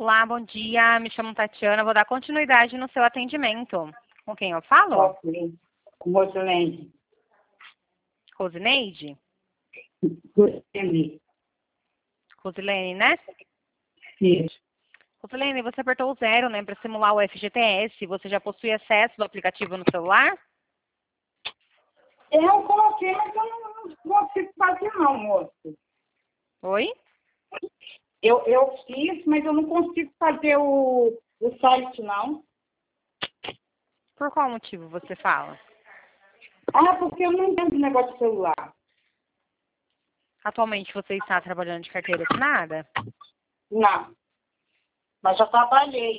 Olá, bom dia. Me chamo Tatiana. Vou dar continuidade no seu atendimento. Com quem eu falo? Ok. Com Rosilene. Rosineide? Rosilene. Rosilene, né? Isso. Rosilene, você apertou o 0, né, para simular o FGTS. Você já possui acesso do aplicativo no celular? Eu coloquei, mas eu não consigo fazer não, moço. Oi? Eu fiz, mas eu não consigo fazer o site, não. Por qual motivo você fala? Ah, porque eu não entendo negócio de celular. Atualmente você está trabalhando de carteira assinada? Não. Mas já trabalhei.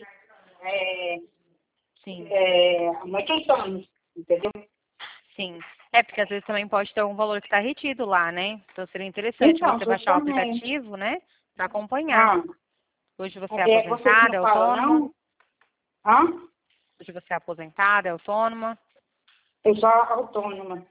Sim. Há muitos anos, entendeu? Sim. É, porque às vezes também pode ter algum valor que está retido lá, né? Então seria interessante Então, você baixar o justamente. aplicativo, né? Para acompanhar. Ah, Hoje você é vocês aposentada, não é falam, autônoma? não? Ah? Hoje você é aposentada, é autônoma? Eu sou autônoma.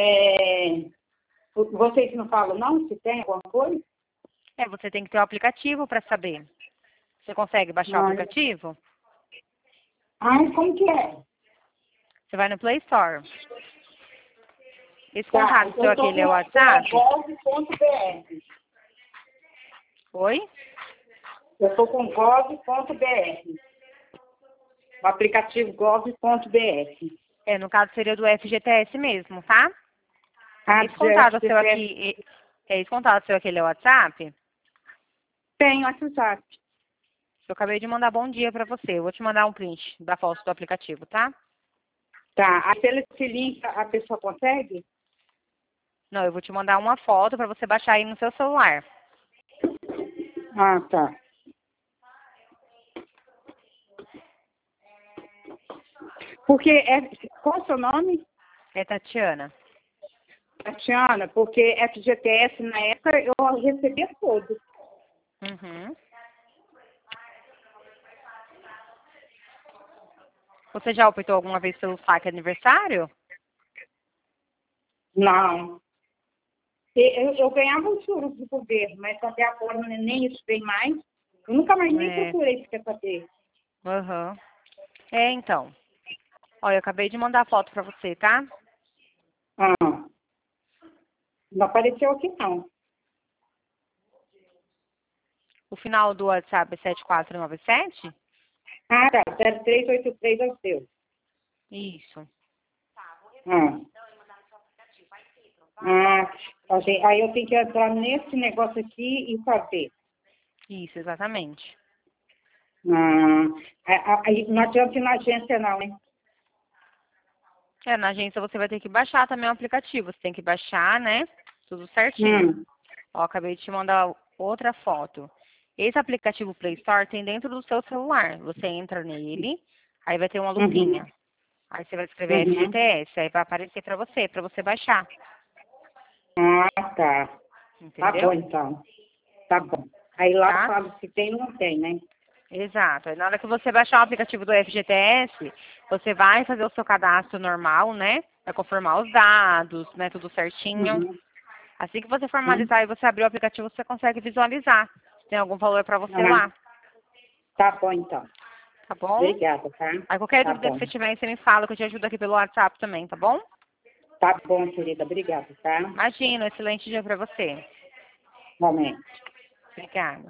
Vocês não falam, não? Se tem alguma coisa? É, você tem que ter o aplicativo para saber. Você consegue baixar o Ai, aplicativo? como que é? Você vai no Play Store. Esse Tá, contato seu eu aqui, estou ele é o com WhatsApp? gov.br. Oi? Eu estou com gov.br. O aplicativo gov.br. É, no caso seria do FGTS mesmo, tá? Ah, Esse contato seu FGTS. aqui, esse contato seu aqui, ele é o WhatsApp? Tem WhatsApp. Eu acabei de mandar bom dia para você. Eu vou te mandar um print da foto do aplicativo, tá? Tá, aí pelo esse link a pessoa consegue? Não, eu vou te mandar uma foto para você baixar aí no seu celular. Ah, tá. Porque, qual é o seu nome? É Tatiana. Tatiana, porque FGTS na época eu recebia todos. Uhum. Você já optou alguma vez pelo saque aniversário? Não. Eu ganhava os juros do governo, mas até agora nem isso tem mais. Eu nunca mais nem É. procurei se quer saber. Aham. É, então. Olha, eu acabei de mandar a foto pra você, tá? Ah, não apareceu aqui não. O final do WhatsApp é 7497? Ah, tá. 0383 é o seu. Isso. Ah. Aí eu tenho que entrar nesse negócio aqui e fazer. Isso, exatamente. Aí não adianta ir na agência não, né? É, na agência você vai ter que baixar também o aplicativo. Você tem que baixar, né? Tudo certinho. Hum. Ó, acabei de te mandar outra foto. Esse aplicativo Play Store tem dentro do seu celular. Você entra nele, aí vai ter uma Uhum. lupinha. Aí você vai escrever Uhum. FGTS, aí vai aparecer pra você baixar. Ah, tá. Tá bom, Entendeu? então. Tá bom. Aí lá Tá? fala se tem ou não tem, né? Exato. Aí na hora que você baixar o aplicativo do FGTS, você vai fazer o seu cadastro normal, né? Vai confirmar os dados, né? Tudo certinho. Uhum. Assim que você Uhum. formalizar e você abrir o aplicativo, você consegue visualizar se tem algum valor para você Ah, lá. tá bom, então. Tá bom? Obrigada, tá? Aí qualquer Tá dúvida que bom. você tiver, você me fala que eu te ajudo aqui pelo WhatsApp também, tá bom? Tá bom, querida. Obrigada, tá? Imagina, excelente dia para você. Momento. Obrigada.